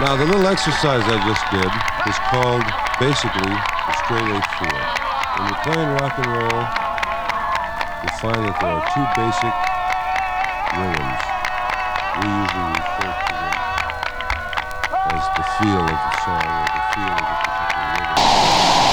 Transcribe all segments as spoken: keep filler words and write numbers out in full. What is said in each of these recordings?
Now, the little exercise I just did is called, basically, the straight eight four. When you're playing rock and roll, you find that there are two basic rhythms. We usually refer to them as the feel of the song or the feel of the particular rhythm.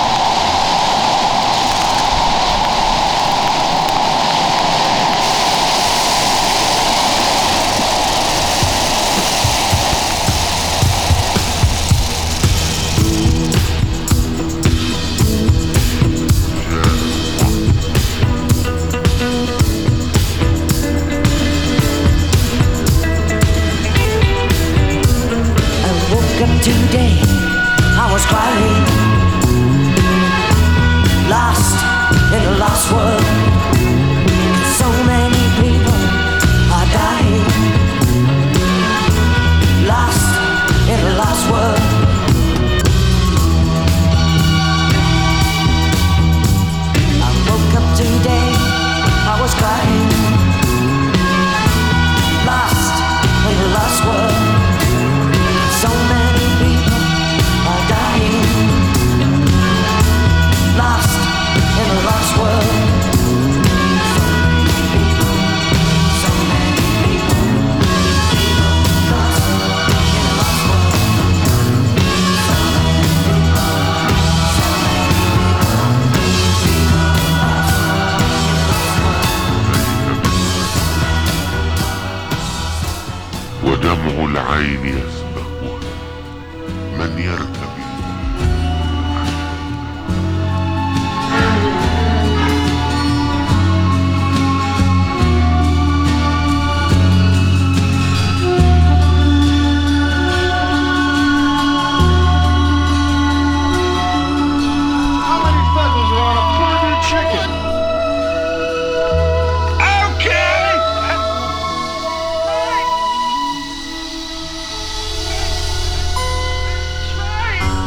Today I was crying, lost in a lost world. So many people are dying, lost in a lost world. I woke up today, I was crying, lost in a lost world. So many people are dying, lost in a lost world. So many people, lost in a lost world. So many people, so many people, lost in a lost world. ودمع العين يسبقها من يرتبي. Right.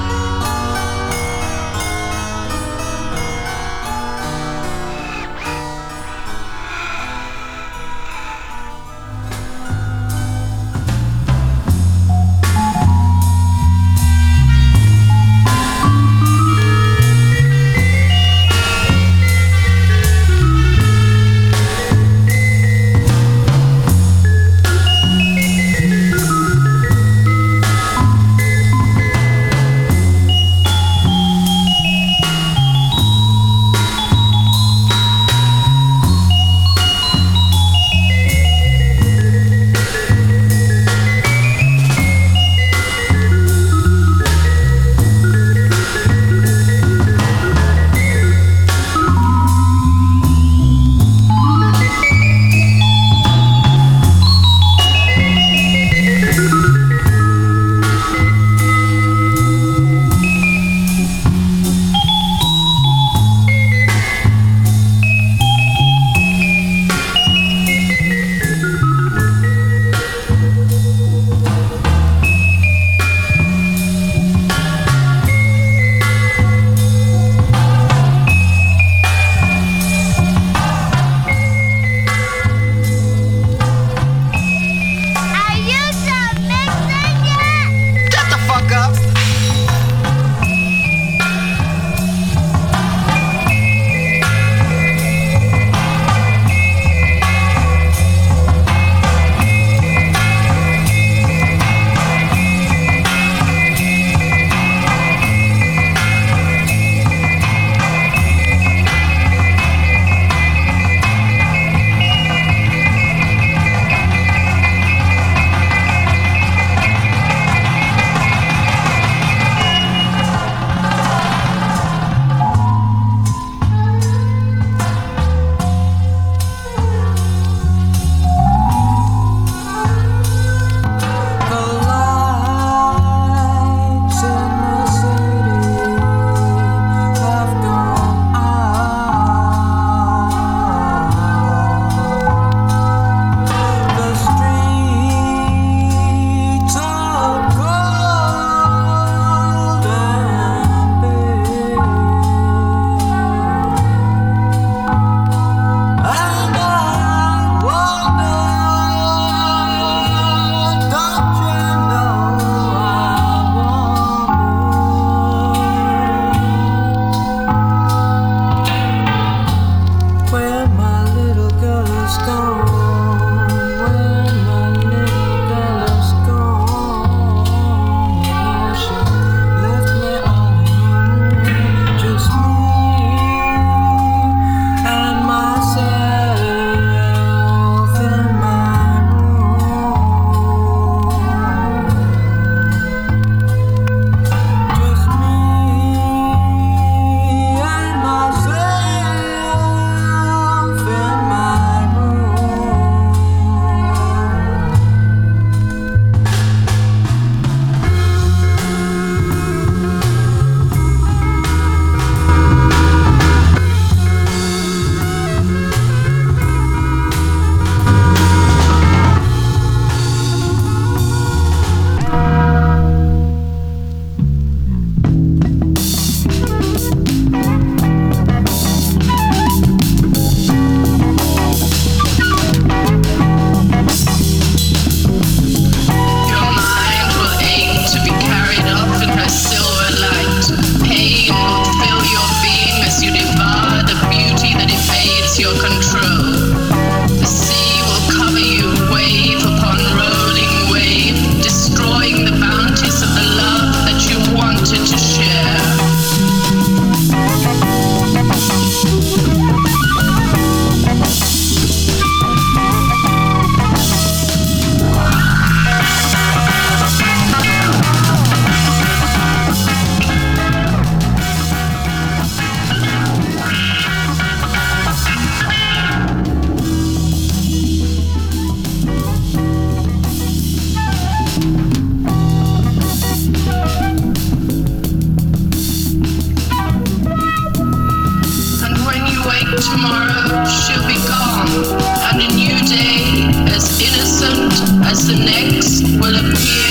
tomorrow she'll be gone, and a new day, as innocent as the next, will appear.